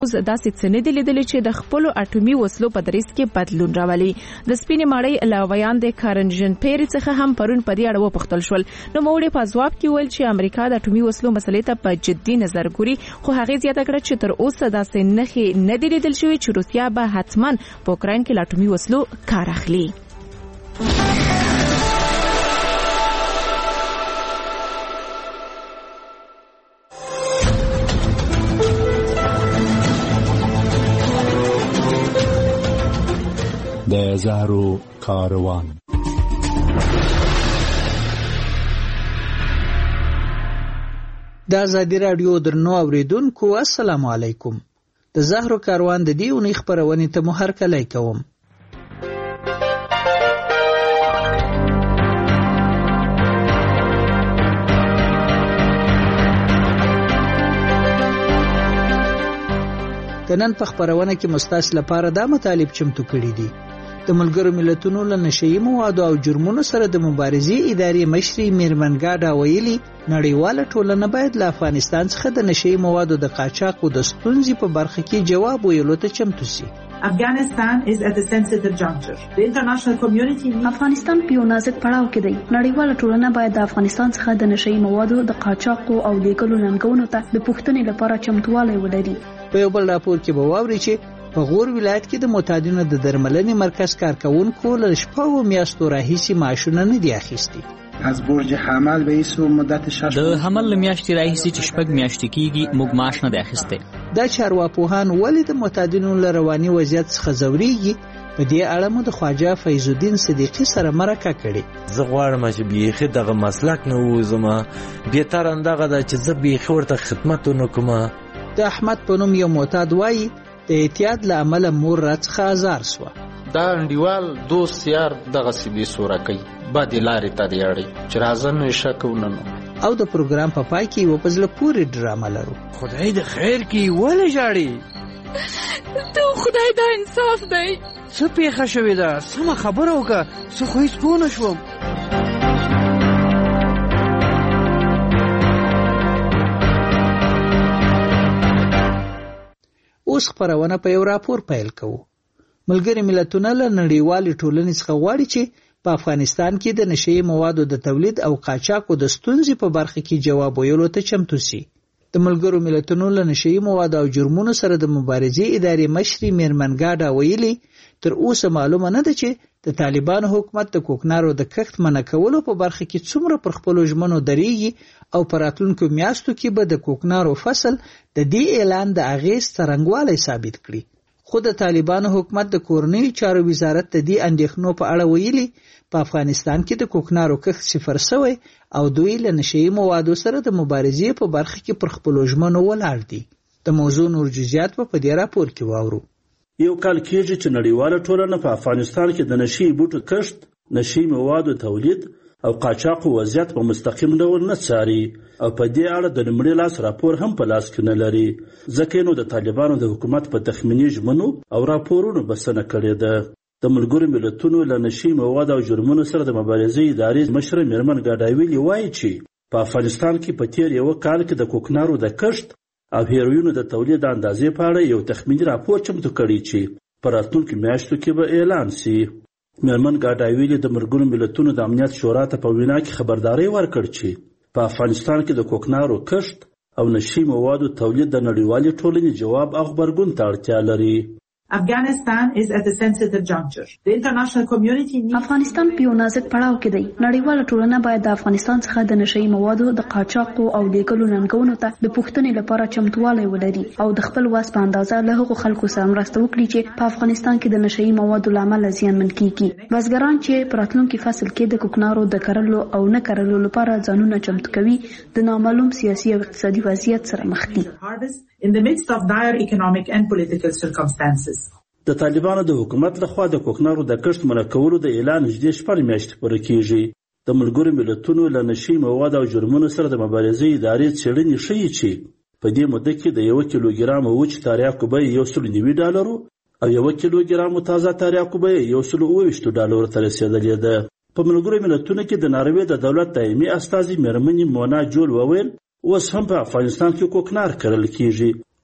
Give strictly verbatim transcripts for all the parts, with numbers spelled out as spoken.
اوس داسې څه نه دي لیدلي چې د خپلو اټومي وسلو په دریځ کې بدلون راولي. د سپینې ماڼۍ له ویاندې کارن ژن پیري څخه هم پرون په دې اړه وپوښتل شول. نوموړي په ځواب کې ویل چې امریکا د اټومي وسلو مسلې ته په جدي نظر ګوري، خو هغې زیاته کړه چې تر اوسه داسې نښې نه دي لیدل شوي چې روسیه به حتما په اوکراین کې له اټومي وسلو کار اخلي. د زهرو کاروان. د ازادي راډیو درنو اوریدونکو السلام علیکم. د زهرو کاروان د دې اونۍ خپرونې ته مو هرکلی کوم. د نن په خپرونه کې مستاس لپاره دا مطالب چمتو کړي دي. د ملګرو ملتونو له نشهیي موادو او جرمونو سره د مبارزې ادارې مشري میرمن ګاډا ویلي نړیواله ټولنه باید له افغانستان څخه د نشهیي موادو د قاچاق او د ستونزې په برخه کې جواب ویلو ته چمتو سي. Afghanistan is at a sensitive juncture. The international community افغانستان په یو نازک پړاو کې دی. نړیواله ټولنه باید د افغانستان څخه د نشهیي موادو د قاچاق او لیږلو ننګونو ته د پوښتنې لپاره چمتووالی ولري. په یو بل راپور کې به واوري چې په غور ولایت کې د معتادینو د درملنې مرکز کارکونکو له شپږو میاشتو راهیسې معاشونه نه دي اخیستي. از برج حمل به ایسو مدت شش د حمل له میاشتې راهیسې چې شپږ میاشتې کېږي موږ معاش نه دی اخیستی. دا چارواپوهان ولې د معتادینو له رواني وضعیت څخه ځورېږي؟ په دې اړه مو د خواجه فیض الدین صدیقي سره مرکه کړې. زه غواړم چې بیخي دغه مسلک نه ووځم، بهتر همدغه ده چې زه بیخي ورته خدمت ونه کوم. د احمد په نوم یو معتاد وایي د اعتیاد له امله مور راڅخه ازار سوه. دا انډیوال دوست یار دغه سی بي سوره کوي باندې لارې ته دی اړي چې راځه نو شک وننو. او د پروګرام په پای کې یو په زړه پورې ډرامه لرو. خدای د خیر کې ولې ژاړي؟ ته خدای دا انصاف دی. څه پیښه شوې ده؟ سمه خبره وکړه، څه خو هیڅ پوه نه شوم. اوس خپرونه په یو راپور پیل کوو. ملګري ملتونه له نړیوالې ټولنې څخه غواړي چې په افغانستان کې د نشهیي موادو د تولید او قاچاقو د ستونزې په برخه کې جواب ویلو ته چمتو سي. د ملګرو ملتونو له نشهیي موادو او جرمونو سره د مبارزې ادارې مشري میرمن ګاډا ویلي تر اوسه معلومه نه ده چې د طالبانو حکومت د کوکنارو د کښت منع کولو په برخه کې څومره پر خپلو ژمنو درېږي او په راتلونکو میاشتو کې به د کوکنارو فصل د دې اعلان د اغېز څرنګوالی ثابت کړي. خو د طالبانو حکومت د کورنیو چارو وزارت د دې اندېښنو په اړه ویلي په افغانستان کې د کوکنارو کښت صفر سوی او دوی له نشهیي موادو سره د مبارزې په برخه کې پر خپلو ژمنو ولاړ دي. د موضوع نور جزئیات په دې راپور کې واورو. یو کال کېږي چې نړیواله ټولنه په افغانستان کې د نشهیي بوټو کښت، نشهیي موادو تولید او قاچاقو وضعیت په مستقیم ډول نه څاري او په دې اړه د لومړي لاس راپور هم په لاس کې نه لري، ځکه نو د طالبانو د حکومت په تخمیني ژمنو او راپورونو بسنه کړې ده. د ملګرو ملتونو له نشهیي موادو او جرمونو سره د مبارزې ادارې مشره میرمن ګاډا ویلي وایي چې په افغانستان کې په تیر یو کال کې د کوکنارو د کښت او هیروینو د تولید اندازې په اړه یو تخمیني راپور چمتو کړی چې په راتلونکو میاشتو کې به اعلان سي. میرمن ګاډا ویلي د ملګرو ملتونو د امنیت شورا ته په وینا کې خبرداری ورکړ چې په افغانستان کې د کوکنارو کښت او نشهیي موادو تولید د نړیوالې ټولنې جواب او غبرګون ته اړتیا لري. Afghanistan is at a sensitive juncture. The international community needs افغانستان په یو نازک پړاو کې دی. نړیواله ټولنه باید د افغانستان څخه د نشهیي موادو د قاچاقو او لیږلو ننګونو ته د پوښتنې لپاره چمتووالی ولري او د خپل واس په اندازه له هغو خلکو سره مرسته وکړي چې په افغانستان کې د نشهیي موادو له امله زیانمن کیږي. بزګران چې په راتلونکي فصل کې د کوکنارو د کرلو او نه کرلو لپاره ځانونه چمتو کوي د نامعلوم سیاسي او اقتصادي وضعیت سره مخ دي. in the midst of dire economic and political circumstances. د طالبانو د حکومت لخوا د کوکنارو د کښت منع کولو د اعلان نږدې شپږ میاشتې پوره کېږي. د ملګرو ملتونو له نشهیي موادو او جرمونو سره د مبارزې ادارې څېړنې ښیي چې په دې موده کې د یو کیلوګرام وچ تریاکو بیه یو سل نوي ډالرو او یو کیلوګرام تازه تریاکو بیه یو سل اوه ویشت ډالرو ته رسېدلې ده. په ملګرو ملتونو کې د ناروې د دولت دایمي استازي میرمنې مونا جول وویل اوس هم په افغانستان کې کوکنار کرل کېږي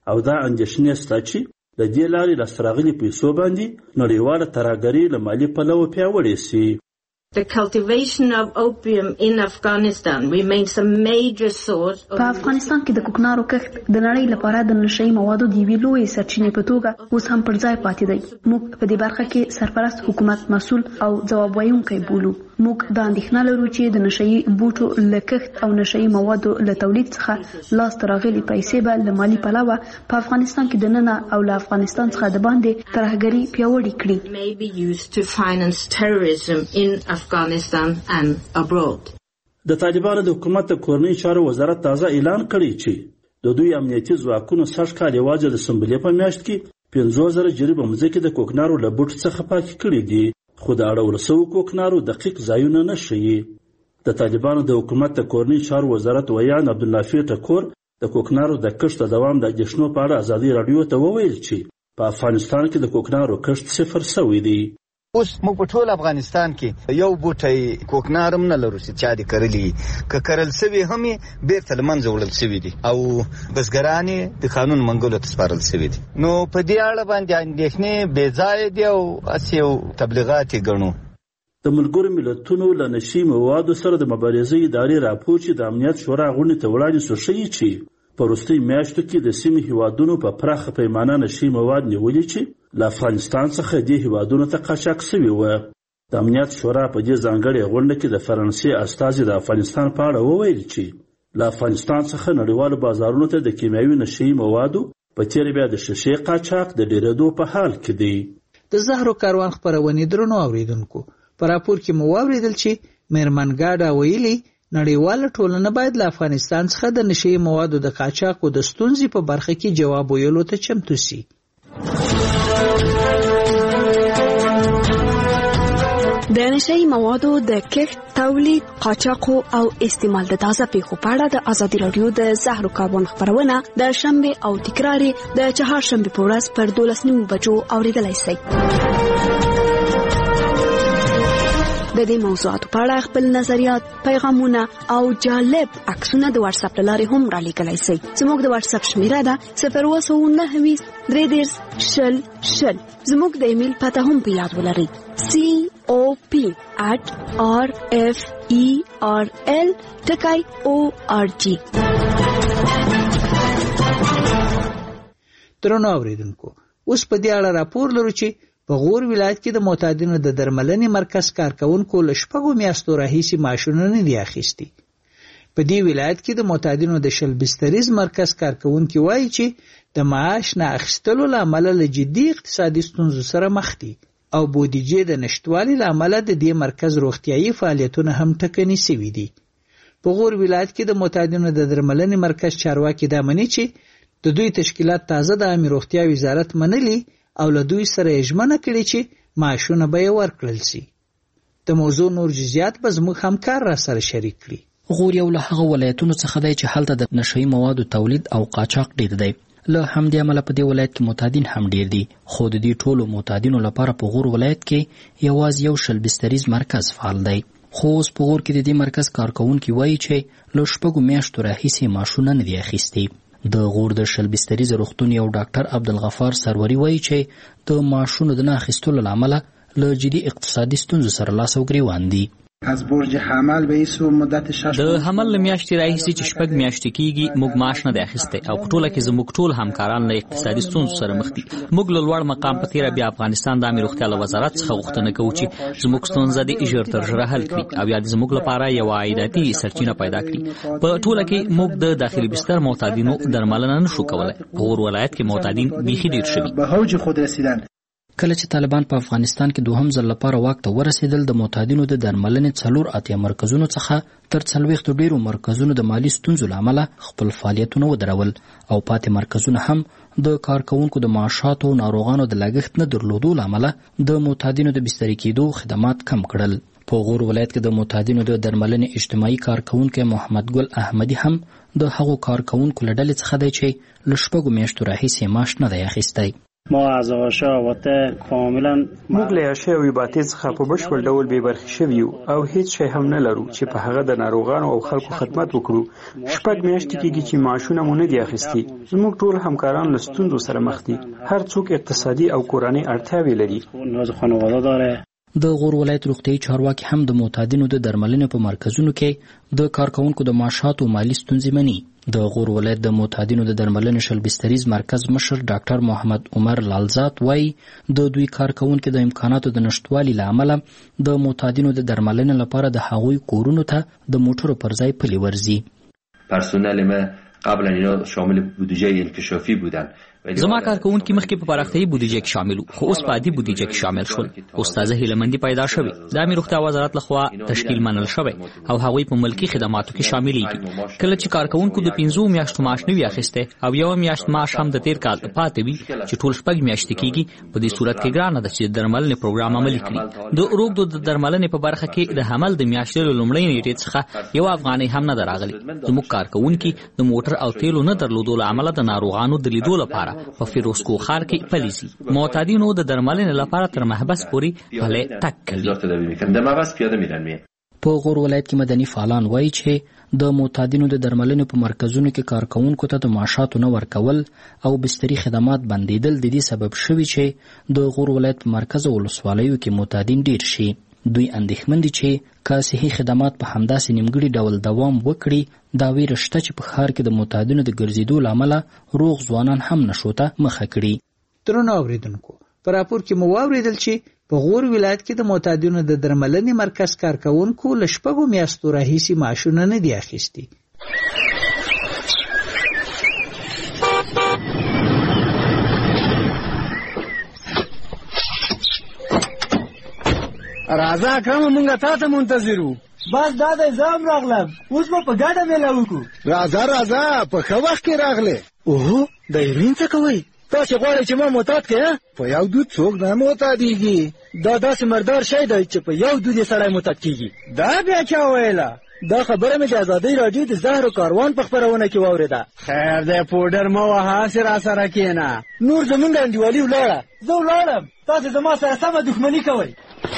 او دا اندېښنې شته چې د دې لارې لاسته راغلي پیسو باندې نړیواله ترهګري له مالي پلوه پیاوړې سي. The cultivation of opium in Afghanistan remains a major source of... په افغانستان کې د کوکنارو کښت د نړۍ لپاره د نشهیي موادو د یوې لویې سرچینې په توګه اوس هم پر ځای پاتې دی. موږ په دې برخه کې سرپرست حکومت مسؤل او ځواب ویونکی بولو. موږ دا اندېښنه لرو چې د نشهیي بوټو له کښت او نشهیي موادو له تولید څخه لاسته راغلي پیسې به له مالي پلوه په افغانستان کې دننه او له افغانستان څخه د باندې ترهګري پیاوړې کړي. may be used to finance terrorism in Afghanistan and abroad. د طالبانو د حکومت د کورنۍ چارو وزارت تازه اعلان کړی چې د دوی امنیتي ځواکونو سږ کال یوازې د سنبلې په میاشت کې پنځوس زره جریبه مځکې د کوکنارو له بوټو څخه پاکې کړي دي، خو د اړولو سوو کوکنارو دقیق ځایونه نه ښیي. د طالبانو د حکومت د کورنۍ چارو وزارت ویان عبدالنافع ټکور د کوکنارو د کښت د دوام د اندېښنو په اړه ازادي راډیو ته وویل چې په افغانستان کې د کوکنارو کښت صفر سوی دی. اوس موږ په ټول افغانستان کې یو بوټی کوکنار هم نه لرو چې چا دې کرلي، که کرل سوي هم یې بیرته له منځه وړل سوي دي او بزګران یې د قانون منګولو ته سپارل سوي دي. نو په دې اړه باندې اندېښنې بې ځایه دي او هسې یو تبلیغات یې ګڼو. د ملګرو ملتونو له نشي موادو سره د مبارزې ادارې راپور چې د امنیت شورا غونډې ته وړاندې شو ښیي چې په وروستیو میاشتو کې د سیمې هیوادونو په پراخه پیمانه نشي مواد نیولي چې له افغانستان څخه دې هیوادونو ته قاچاق سوي وه. د امنیت شورا په دې ځانګړې غونډه کې د فرانسې استازي د افغانستان په اړه وویل چې له افغانستان څخه نړیوالو بازارونو ته د کیمیاوي نشي موادو په تېره بیا د شیشې قاچاق د ډېرېدو په حال کې دی. د زهرو کاروان خپرونې درنو اوریدونکو، په راپور کې مو واورېدل چې میرمن ګاډا ویلي نړیواله ټولنه باید له افغانستان څخه د نشهیي موادو د قاچاق او د ستونزې په برخه کې جواب ویلو ته چمتو سي. د نشهیي موادو د کښت، تولید، قاچاق او استعمال د تازه پیښو په اړه د ازادي راډیو د زهرو کاروان خپرونه د شنبه او تکرار د چهارشنبه په ورځ پر دولس نیمو بجو اوریدلای شئ. د دې موضوعاتو په اړه خپل نظریات، پیغامونه او جالب عکسونه د واتس اپ لارې هم را لیږلی شئ. زموږ د واتس اپ شمیره ده صفر اووه سوه نهه ویشت درې دېرش شل شل. زموږ د ایمیل پته هم په یاد ولرئ: سی او پی at r f e r l ټکی او ار جی. درنو اوریدونکو، اوس په دې اړه راپور لرو چې په غور ولایت کې د معتادینو د درملنې مرکز کارکونکو له شپږو میاشتو راهیسې معاشونه نه دي اخیستي. په دې ولایت کې د معتادینو د شل بستریز مرکز کارکونکي وایي چې د معاش نه اخیستلو له امله له جدي اقتصادي ستونزو سره مخ دي او بودیجې د نشتوالي له امله د دې مرکز روغتیایي فعالیتونه هم ټکني سوي دي. په غور ولایت کې د معتادینو د درملنې مرکز چارواکي دا مني چې د دوی تشکیلات تازه د عامه روغتیا وزارت منلي او له دوی سره یې ژمنه کړې چې معاشونه به یې ورکړل شي. د موضوع نور جزئیات به زموږ همکار را سره شریک کړي. غور یو له هغه ولایتونو څخه دی چې هلته د نشهیي موادو تولید او قاچاق ډېر دی. له همدې امله په دې ولایت کې معتادین هم ډېر دي، خو د دې ټولو معتادینو لپاره په غور ولایت کې یوازې یو شل بستریز مرکز فعال دی. خو اوس په غور کې د دې مرکز کارکونکي وایي چې له شپږو میاشتو راهیسې معاشونه نه دي اخیستي. د غور د شل بستریز روغتون یو ډاکټر عبدالغفار سروري وایي چې د معاشونو د نه اخیستلو له امله له جدي اقتصادي ستونزو سره لاس او ګریوان دي. از برج حمل به ایسو مدت شش د حمل میاشتې راهیسې چې شپږ میاشتې کېږي موږ معاش نه دی اخیستی او په ټوله کې زموږ ټول همکاران له اقتصادي ستونزو سره مخ دي. موږ له لوړ مقام په تېره بیا افغانستان د عامې روغتیا له وزارت څخه غوښتنه کوو چې زموږ ستونزه دې ژر تر ژره حل کړي او یا د زموږ لپاره یوه عایداتي سرچینه پیدا کړي. په ټوله کې موږ د داخلي بستر معتادینو درملنه نشو کولی. په غور ولایت کې معتادین بیخي ډېر شوي. به اوج خود رسیدن. کله چې طالبان په افغانستان کې دوهم ځل لپاره واک ته ورسېدل، د معتادینو د درملنې څلور اتیا مرکزونو څخه تر څلوېښتو ډېرو مرکزونو د مالي ستونزو له امله خپل فعالیتونه ودرول او پاتې مرکزونه هم د کارکوونکو د معاشاتو او ناروغانو د لګښت نه درلودو له امله د معتادینو د بستري کېدو خدمات کم کړل. په غور ولایت کې د معتادینو د درملنې اجتماعي کارکوونکی محمد ګل احمدي هم د هغو کارکوونکو له ډلې څخه دی چې له شپږو میاشتو راهیسې معاش نه دی اخیستی. ما از آشاوته کاملا موږ له عشا او عبادت څخه په بشپړ ډول بې برخې شوي یو او هیڅ شی هم نه لرو چې په هغه د ناروغانو او خلکو خدمت وکړو. شپږ میاشتې کېږي چې معاشونه مو نه دي اخیستي. زموږ ټول همکاران له ستونزو سره مخ دي. هر څوک اقتصادي او کورنۍ اړتیاوې لري. د غور ولایت روغتیايي چارواکي هم د معتادینو د درملنې په مرکزونو کې د کارکونکو د معاشاتو مالی ستونزې مني. د غور ولایت د معتادینو د درملنې شلبستریز مرکز مشر ډاکټر محمد عمر لالزات وایي د دوی کارکونکو د امکاناتو د نشټوالي له امله د معتادینو د درملنې لپاره د هغوی کورونو ته د موټرو پر ځای پلي ورځي. پرسنل ما قبلا اینا شامل بودجه انکشافی بودن. زما کارکونکي مخکې په پراختیايي بودیجه کې شامل وو، خو اوس په عادي بودیجه کې شامل شول. استاد هیلمندي پیدا شوی. د امیر روغتیا وزارت لخوا تشکیل منل شوی او هغوی په ملکی خدماتو کې شاملېږي. کله چې کارکونکو د پنځو میاشتو معاش نه وي اخیسته او یو میاشت معاش هم د تیر کال پاتې وي چې ټول شپږ میاشتې کېږي، په دې صورت کې ګرانه ده چې درملنې پروګرام عملي کړي. د روغتو د درملنې په برخه کې د حمل د میاشتې لومړۍ نیټې څخه یو افغانۍ هم نه راغلي. زموږ کارکونکي د موټر او تیلو نه درلودو له امله د ناروغانو د لیدو لپاره په فیروزکو خار کې پلیزي. معتادینو د درملنې لپاره تر محبس پورې پلی تک کوي. په غور ولایت کې مدني فعالان وایي چې د معتادینو د درملنې په مرکزونو کې کارکونکو ته د معاشاتو نه ورکول او بستري خدمات بندیدل د دې سبب شوي چې د غور ولایت په مرکز او ولسوالیو کې معتادین ډیر شي. دوی اندېښمن دي چې که صحي خدمات په همداسې نیمګړي ډول دوام وکړي، دا ویره شته چې په ښار کې د معتادینو د ګرځېدو له امله روغ ځوانان هم نشو ته مخه کړي. درنو اورېدونکو، په راپور کې مو واورېدل چې په غور ولایت کې د معتادینو د درملنې مرکز کارکونکو له شپږو میاشتو راهیسې معاشونه نه دي اخیستي. راځه اکرم، مونږه تا ته منتظر وو. بس دا د ځام راغلم، اوس به په ګډه میله وکړو. راځه راځه، په ښه وخت کې راغلې. اوهو، د هیروین څه کوئ؟ تاسې غواړئ چې ما معتاد کړې؟ په یو دود څوک نه معتادېږي. دا داسې مردار شی دی چې په یو دود یې سړی معتاد کېږي. دا بیا چا ویله؟ دا خبره مې د ازادۍ راډیو د زهرو کاروان په خپرونه کې واورېده. خیر دی، پوډر مه وهه، هسې راسره کښېنه. نور زمونږ انډیوالي ولاړه. زه ولاړم، تاسې زما سره سمه دښمني کوئ.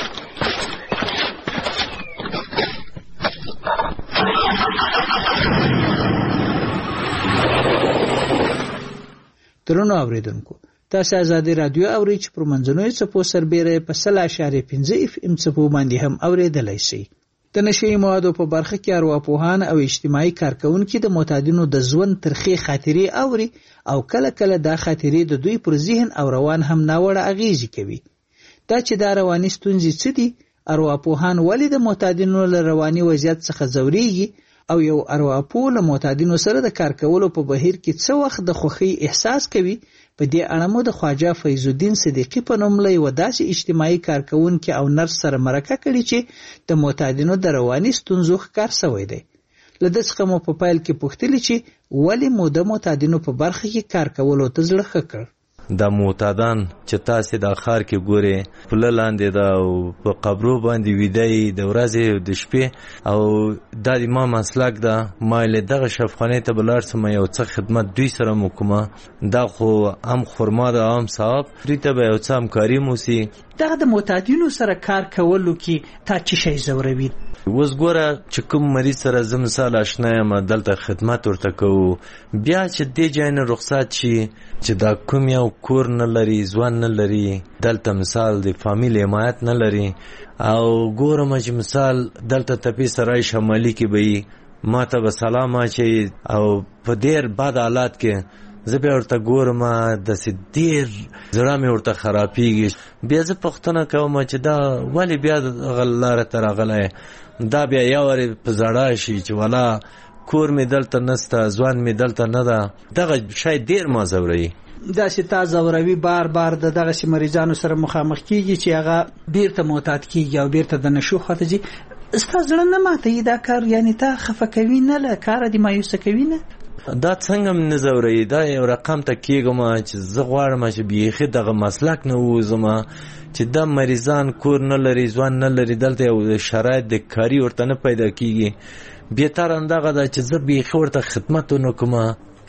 درنو اوریدونکو، تاسو ازادي رادیو اورئ چې پر منځنوي څپو سربېره په سل اشاریه پنځه اف ام څپو باندې هم اوریدلای شئ. د نشي موادو په برخه کې ارواپوهان او اجتماعي کارکونکي د معتادینو د ژوند ترخی خاطرې اوري او کله کله دا خاطرې د دوی پر ذهن او روان هم ناوړه اغیزه کوي. دا چې دا رواني ستونزې څه دي، ارواپوهان ولې د معتادینو له رواني وضعیت څخه ځوريږي او یو ارواپوه له معتادینو سره د کار کولو په بهیر کې څه وخت د خوښۍ احساس کوي، په دې اړه مو د خواجه فیض الدین صدیقی په نوم له یو داسې اجتماعي کارکونکي او نرس سره مرکه کړې چې د معتادینو د رواني ستونزو ښکار شوی دی. له دې څخه مو په پیل کې پوښتلې چې ولې مو د معتادینو په برخه کې کار کولو ته زړه ښه کړ. د معتادان چې تاسې د ښار کې ګورې، پله لاندې ده او په قبرو باندې ویده یي د ورځې او د شپې، او دا د ما مسلک ده. ما له دغه شفخانې ته به لاړ شم، یو څه خدمت دوی سره مو کومه. دا خو هم خرما ده، هم ثواب، دوی ته به یو څه همکاري مو سي. دغه د معتادینو سره کار کولو کې تا څه شی ځوروي؟ اوس ګوره چې کوم مریض سره زه مثال اشنا یم، دلته خدمت ورته کوو، بیا چې دې ځای نه رخصت شي چې دا کوم یو کور نه لري، ځوان نه لري، دلته مثال د فامیل حمایت نه لري، او ګورم چې مثال دلته تپې سرای شمالي کې به ما ته به سلام اچوي او په ډېر بد حالات کې زه بیا ورته ګورم، داسې ډېر زړه مې ورته خرابېږي. بیا زه پوښتنه کوم چې دا ولې بیا دغه لاره ته راغلی؟ دا بیا یو وارې په زړه شي چې والا کور مې دلته نسته، ځوان مې دلته نه ده. دغه شی ډېر ما ځوروي. داسې تا ځوروي بار بار د دغسې مریضانو سره مخامخ کېږي چې هغه بیرته معتاد کېږي او بیرته د نشو خواته ځي. ستا زړه نه ماتوي دا کار؟ یعنې تا خفه کوي نه، له کاره دې مایوسه کوي نه؟ دا څنګه م نه ځوروي، دا یو رقم ته کېږم چې زه غواړم چې بیخي دغه مسلک نه ووځم، چې دا مریضان کور نه لري، ځوان نه لري، دلته یو شرایط د کاري ورته نه پیدا کېږي. بهتر همدغه ده چې زه بیخي ورته خدمت ونه کړم،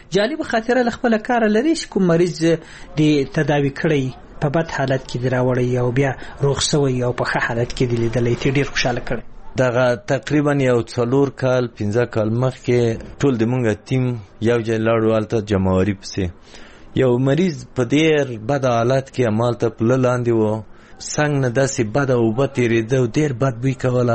جالب خاطره ل خپل کار لري چې کوم مریض د تداوي کړی په بد حالت کې دی راوړی او بیا روغ شوی او په ښه حالت کې دی لیدلی ته ډېر خوشحاله کړی. دغه تقریبا یو څلور کال پنځه کال مخکې ټول د مونږ ټیم یو ځای لاړو هلته جمعواري پسې یو مریض په ډېر بد حالت کې همالته پله لاندې و څنګ نه داسې بده اوبه تېرېده او ډېر بد بوی کوله.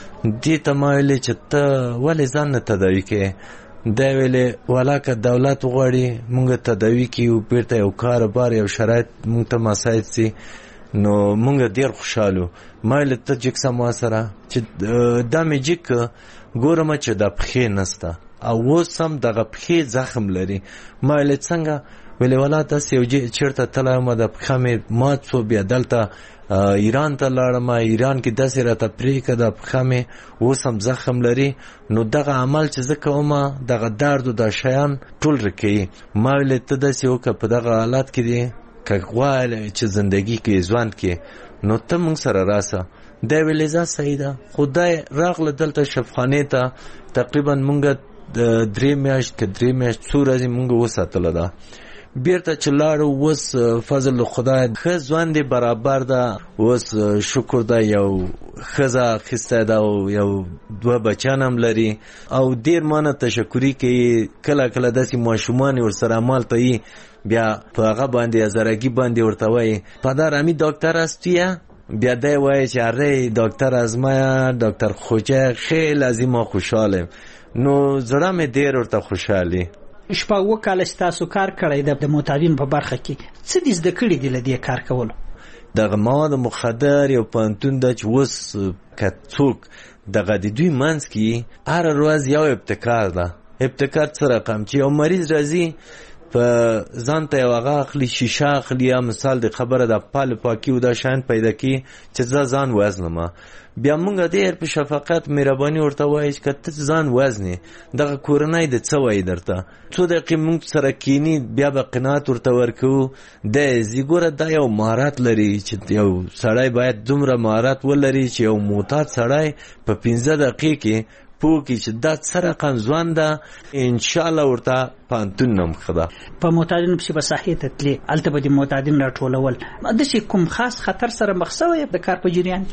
دې ته ما ویلې چې ته ولې ځان نه تداوي کوې؟ دا ویلې ولاکه دولت غواړي مونږ تداوي کیو بیرته یو کار بار یو شرایط مونږ ته مساعد سي نو مونږ ډېر خوشحالو. ما ویلې ته جیک سم سره چې دا مې جیک ګورم چې د پښې نسته او اوس هم دغه پښې زخم لري. ما ویلې څنګه؟ ویلې والا داسې یو چېرته تللی وم د پښه مې مات شو بیا دلته ایران ته لاړم ایران کې داسې راته پرېږده د پښه مې اوس هم زخم لري نو دغه عمل چې زه کوم دغه درد و دا شیان ټول رکوي. ما ویلې ته داسې وکړه په دغه حالت کې دی که غواړې چې زندګي کې ژوند کې نو ته موږ سره راسه. دا ویلې ځه صحیح ده. خدای راغله دلته شفخانې ته تقریبا موږ درې میاشت که درې میاشت څو ورځې موږ وساتله ده. بیرته چې لاړو اوس فضل خدای ښه ژوند یې برابر ده. اوس شکر ده یو ښځه اخیستی ده او یو دوه بچیان هم لري او ډېر مانه تشکري کوي. کله کله داسې ماشومان یې ورسره همالته یي بیا په هغه باندې هزارګي باندې ورته وایي پدر امی دکتر هستی؟ بیا دی وایي چې اره دکتر از ما دکتر خوجه خیلی از ما خوشحالم. نو زړه مې ډېر ورته خوشحالي. شپږ اووه کاله چې تاسو کار کړی د معتادینو په برخه کې څه دې زده کړي دي له دې کار کولو؟ دغه مواد مخدر یو پوهنتون ده چې اوس که څوک دغه د دوی منځ کې هره ورځ یو ابتکار ده. ابتکار څه رقم چې یو مریض راځي په ځان ته یو هغه اخلي شیشه اخلي یا مثال د خبره د پال پاکي او دا شیان پیدا کړي چې زه ځان وزنم. بیا مونږ ډېر په شفقت مهرباني ورته وایي چې که ته ځان وزنې دغه کورنۍ د څه وایي درته څو دقیقې مونږ سره کینی بیا به قناعت ورته ورکوو. دی زیګوره دا یو مهارت لري چې یو سړی باید دومره مهارت ولري چې یو معتاد سړی په پنځه دقیقې کې پوه کړي چې دا څه رقم ژوند ده. انشاءالله ورته پوهنتون نه مخه ده. په معتادینو پسې به ساحې ته تلې هلته به د معتادین راټولول داسې کوم خاص خطر سره مخ شوی د کار په جریان؟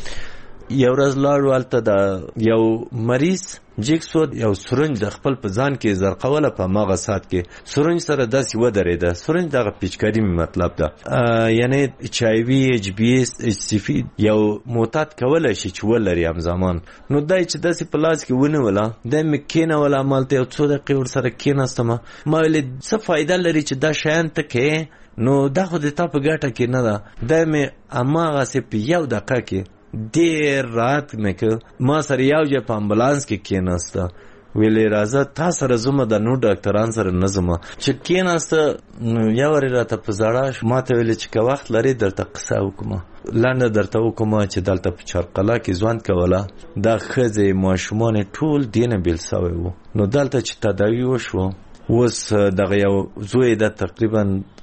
یو ورځ لاړو هلته د یو مریض جیک شو یو سرنج د خپل په ځان کې زرقوله په هماغه ساعت کې سرنج سره داسې ودرېده. سرنج دغه پیچکاري مې مطلب ده یعنی اچ آی وي اچ بي اس اچ سی وي یو معتاد کولی شي چې ولري همزمان. نو دی چې داسې په لاس کې ونیوله دی مې کېنوله همالته یو څو دقیقې ورسره کېناستم. ما ویلې څه فایده لري چې دا شیان ته کوې نو دا خو د تا په ګټه کې نه ده. دی مې هماغسې په یو دقیقه کې ډېر راحت مې که ما سره یو ځای په امبولانس کې کېناسته. ویلې راځه تا سره ځمه د نور ډاکټران سره نه ځمه. چې کېناسته نو یو وارې راته په زړه ما ته ویلې چې که وخت لرې درته قصه وکړمه لنډه درته وکړمه چې دلته په چارقلا کې ژوند کوله دا ښځې ماشومان ټول دې نه بېل سوی وو. نو دلته چې تداوي وشوه اوس دغه یو زوی ده تقریبا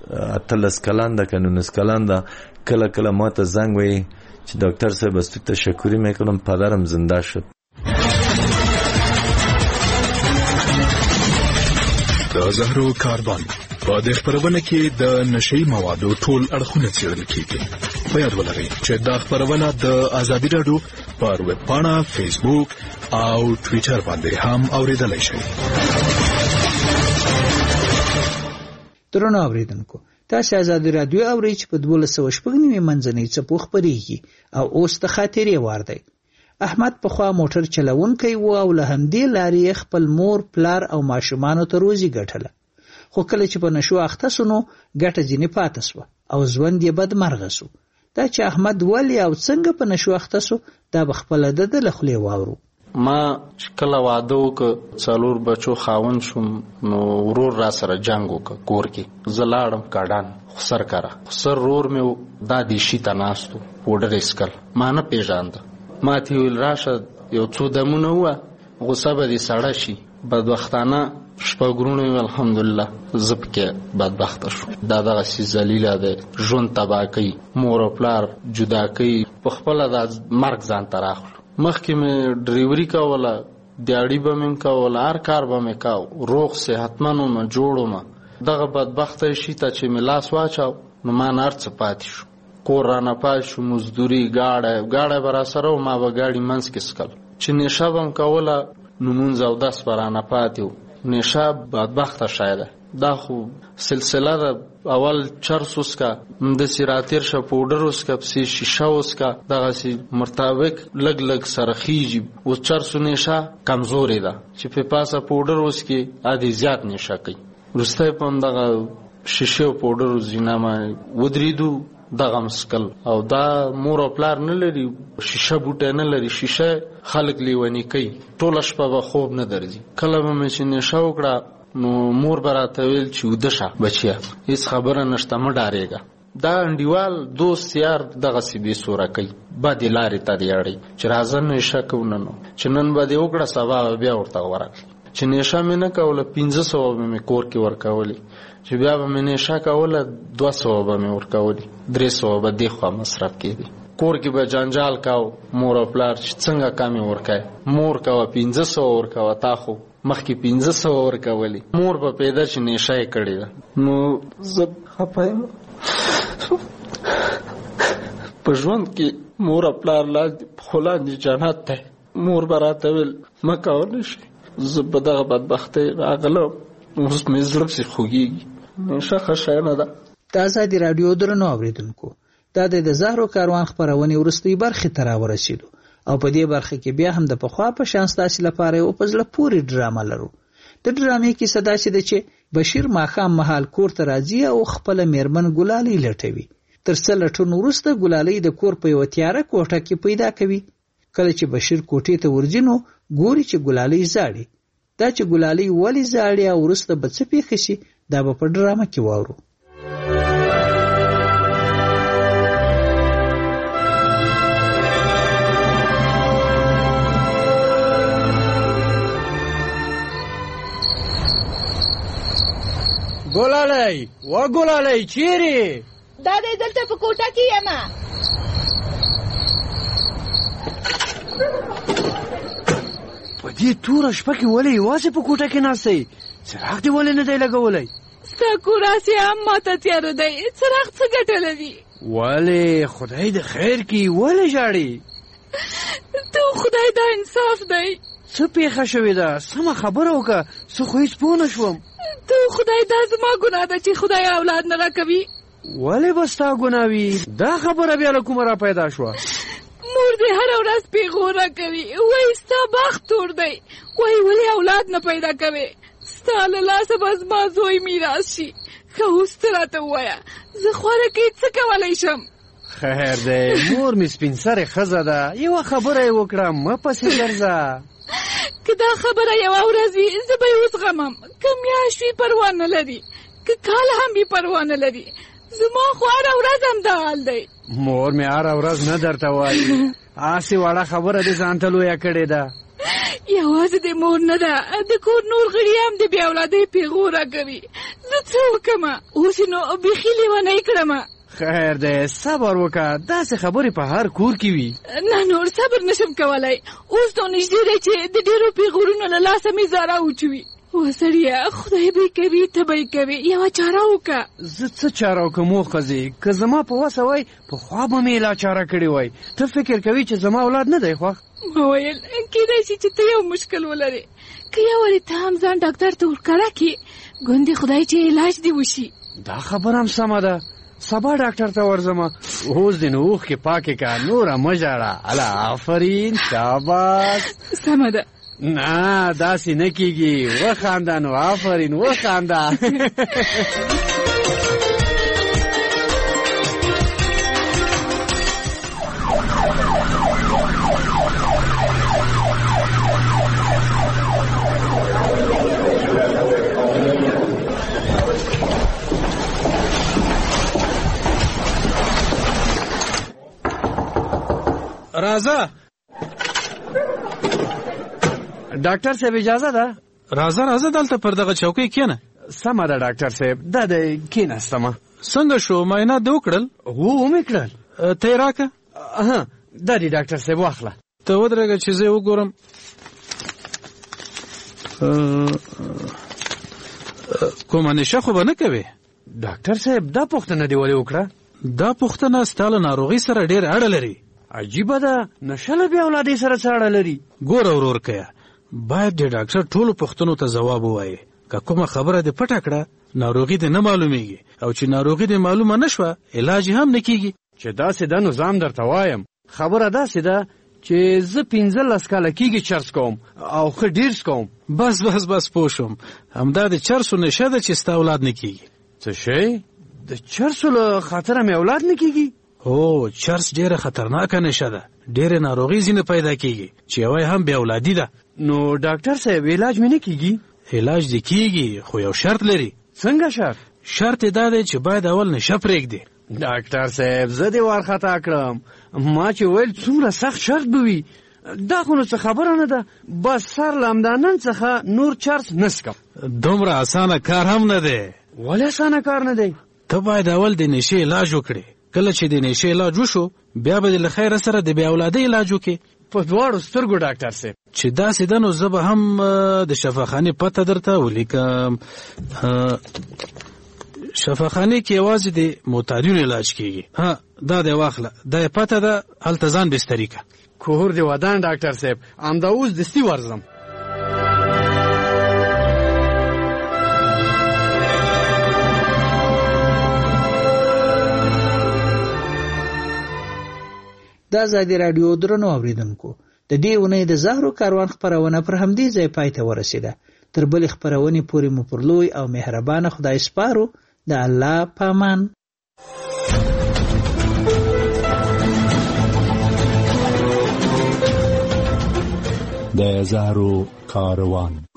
اتلس کلن ده که نولس کلن ده کله کله ما ته زنګ وایي چې دکتر صاحب از تو تشکری میکنم پدرم زنده شد. د زهرو کاروان په دې خبرونه کې د نشئی موادو ټول اړخونه څېړل کیږي. په یاد ولرئ چې دا خبرونه د آزادي رادیو پر ویب پاڼه، فیسبوک او ټویټر باندې هم اوریدلای شئ. درنو اوریدونکو تاسو آزادي رادیو اورئ چې په دولس سوه شپږ نوي منځنۍ څپو خپرېږي او اوس د خاطرې وار دی. احمد پخوا موټر چلونکی و او له همدې لارې خپل مور پلار او ماشومانو ته روزي ګټله. خو کله چې په نشو اخته سو نو ګټه ځینې پاته سوه او ژوند یې بدمرغه سو. دا چې احمد ولې او څنګه په نشو اخته سو دا به خپله د ده له خولې واورو. ما کله واده وکړ څلور بچو خاوند شوم نو ورور را سره جنګ وکړ کور کې. زه لاړم کاډان خسر کره خسر رور مې دا دیشي ته ناستو پوډر یې څکل ما نه پېژانده. ما ته ویل راشه یو څو دمونه ووه غوسه به دې سړه شي. بدبختانه شپږ وروڼه وي الحمدلله زه پکې بدبخته شوم. دا دغسې ذلیله دی ژوند تباه کوي مور او پلار جدا کوي په خپله دا مرګ ځان ته راخلو. مخکې مې ډریوري کوله دیاړي به مې کول، هر کار به مې کاو، روغ صحتمن وم، جوړ وم. دغه بدبخته شي ته چې مې لاس واچاو نو ما نه هر څه پاتې شو. کور رانه پاتې شو، مزدوري، ګاډی ګاډی به راسره و، ما به ګاډي منځ کې څکل. چې نیشه به م کوله نو مونځ او دس به رانه پاتې و. نیشه بدبخته شی ده، دا خو سلسله ده. اول چرس وسکه، همداسې راتېر شه پوډر وسکه، پسې شیشه وسکه، دغسې مطابق لږ لږ سره خیږي. اوس چرسو نیشه کمزورې ده چې په پاسه پوډر وسکې ادې زیات نیشه کوي. وروستی په همدغه شیشې او پوډرو زینه باندې ودرېدو، دغه مسکل. او دا مور او پلار نه لري، شیشه بوټی نه لري، شیشه خلک لیونی کوي، ټوله شپه به خوب نه درځي. کله به مې چې نیشه وکړه نو مور به راته ویل چې وده شه بچیه، هېڅ خبره نشته، مه ډارېږه. دا انډیوال دوست یار دغسې بې سوره کوي، بدې لارې ته دې اړوي چې راځه نیشه کوو نن، چې نن به دې وکړه سبا به بیا ورته ورکړي. چې نیشه مې نه کوله پنځه سوه به مې کور کې ورکولې، چې بیا به مې نیشه کوله دوه سوه به مې ورکولې، درې سوه به دې خوا مصرف کېدې. کور کې به جنجال کاو مور او پلار چې څنګه کمې ورکوې، مور کوه پنځه سوه ورکوه، تا خو مخکې پنځه سوه ورکولې. مور به پیدا چې نیشه یې کړې ده. نو زه خفه یم په ژوند کې. مور او پلار لاندې پښو لاندې جنت دی. مور به راته ویل مه کوه نشي. زه په دغه بدبختۍ راغلم، اوس مې زړه پسې خوږېږي. نیشه ښه شی نه ده. د ازادي راډیو درنو اورېدونکو، دا د د زهرو کاروان خپرونې وروستۍ برخې ته راورسېدو او په دې برخه کې بیا هم د پخوا په شان ستاسې لپاره یو په زړه پورې ډرامه لرو. د ډرامې کیسه داسې ده چې بشیر ماښام مهال کور ته راځي او خپله میرمن ګلالۍ لټوي. تر څه لټون وروسته ګلالۍ د کور په یوه تیاره کوټه کې پیدا کوي. کله چې بشیر کوټې ته ورځي نو ګوري چې ګلالۍ زاړي. دا چې ګلالۍ ولې زاړي او وروسته به څه پېښه شي دا به په ډرامه کې واورو. ګلالۍ، وا ګلالۍ چیرې؟ دا دی دلته په کوټه کې یم. په دې توره شپه کې ولې یوازې په کوټه کې ناستئ؟ څراغ دې ولې نه دی لګولی؟ ستا کور هسې هم ماته تیاره دی، څراغ څه ګټه لري؟ ولې خدای دې خیر کړي، ولې ژاړې؟ تو خدای دا انصاف دی. څه پیښه شوې ده؟ سمه خبره وکړه، زه خو هېڅ پوه نه شوم. تو خدای دا زما ګناه ده چې خدای اولاد نه راکوي. ولې به ستا ګناه وي؟ دا خبره بیا له کومه را پیدا شوه؟ مور دې هره ورځ پیغوره کوي، وایي ستا بخت تور دی، وایي ولې اولاد نه پیدا کوې؟ ستا له لاسه به زما زوی میراث شي. ښه اوس ته راته ووایه زه خواره کې څه کولی شم؟ خیر دی، مور مې سپین سرې ښځه ده، یوه خبره یې وکړه، مه پسې ګرځه. که دا خبره یوه ورځ وي زه به یې وزغمم، که میاشت وي پروا نه لري، که کال هم وي پروا نه لري. زما خو هره ورځ هم دا حال دی. مور مې هره ورځ نه درته وایي، هسې وړه خبره دې ځان ته لویه کړې ده. یوازې د مور نه ده، د کور نور غړي هم د بې اولادۍ پیغوره کوي. زه څه وکړمه؟ اوس نو بیخي لیونۍ کړمه. خیر دی، صبر وکړه، داسې خبرې په هر کور کې وي. نه نور صبر نشم کولی، اوس نو نږدې دی چې د ډېرو پیغورونو له لاسه مې زاره وچوي. و سړیه خدای به یې کوي، ته به یې کوې، یوه چاره وکړه. زه څه چاره وکړم و ښځې؟ که زما په وسه وای پخوا به مې لا چاره کړې وای. ته فکر کوي چې زما اولاد نه دی خوښ؟ ما ویل کېدای شي چې ته یو مشکل ولرې، که یو وارې ته هم ځان ډاکټر ته ورکړه کړې، ګوندې خدای چې علاج دې وشي. دا خبره هم سمه ده، سبا ډاکټر ته ورځمه. اوس دې نو اوښکې پاکې کړه، نوره مه ژاړه. الله آفرین، شاباس. سمه ده. نه داسې نه کېږي، وخانده نو، آفرین وخانده. راځه ډاکټر صاحب اجازه ده؟ راځه راځه دلته پر دغه چوکۍ کښېنه. سمه ده ډاکټر صاحب، دا دی کښېناستمه. څنګه شو معاینات دې وکړل؟ هو ومې کړل. ته یې راکړه. ها دا دی ډاکټر صاحب، واخله. ته ودرېږه چې زه یې وګورم. کومه نشه خو به نه کوې؟ ډاکټر صاحب دا پوښتنه دې ولې وکړه؟ دا پوښتنه ستا له ناروغۍ سره ډېر اړه لري. عجیبه ده، نشه له بې اولادۍ سره څه اړه لري؟ ګوره ورور کیه، باید د ډاکټر ټولو پوښتنو ته ځواب ووایې. که کومه خبره دې پټه کړه ناروغي دې نه معلومیږي، او چې ناروغي دې معلومه نه شوه علاج هم نه کیږي. چې داسې ده نو ځان درته وایم، خبره داسې ده چې زه پنځلس کاله کېږي چرس کوم او ښه ډېر څکوم. بس بس بس پوه شوم، همدا د چرسو نشه ده چې ستا اولاد نه کیږي. څه شی؟ د چرسو له خاطره مې اولاد نه کیږي؟ هو، چرس ډېره خطرناکه نشه ده، ډېرې ناروغۍ ځینې پیدا کیږي چې یوه هم بې اولادي ده. نو ډاکټر صاحب علاج مې نه کیږي؟ علاج دې کیږي، خو یو شرط لري. څنګه شرط؟ شرط یې دا دی چې باید اول نشه پرېږدي. ډاکټر صاحب زه دې وارخطا کړم، ما چې ویل څومره سخت شرط به وي. دا خو نو څه خبره نه ده، بس سر له همدا نن څخه نور چرس نه څکم. دومره اسانه کار هم نه دی. ولې اسانه کار نه دی؟ ته باید اول د نشې علاج وکړې. کله چې د نشې علاج وشو بیا به له خیره سره د بې اولادۍ علاج وکړې. په دواړو سترګو ډاکټر صاحب. چې داسې ده نو زه به هم د شفاخانې پته درته ولیکم. شفاخانې کې یوازې د معتادینو علاج کیږي. ها دا دی واخله، دا یې پته ده، هلته ځان بستري که. کور دې ودان ډاکټر صاحب، همدا اوس دستي ورځم. د ازادي راډیو درنو اوریدونکو، د دې اونۍ د زهرو کاروان خپرونه پر همدې ځای پای ته ورسېده. تر بلې خپرونې پورې مو پر لوی او مهربانه خدای سپارو. د الله پامان. د زهرو کاروان.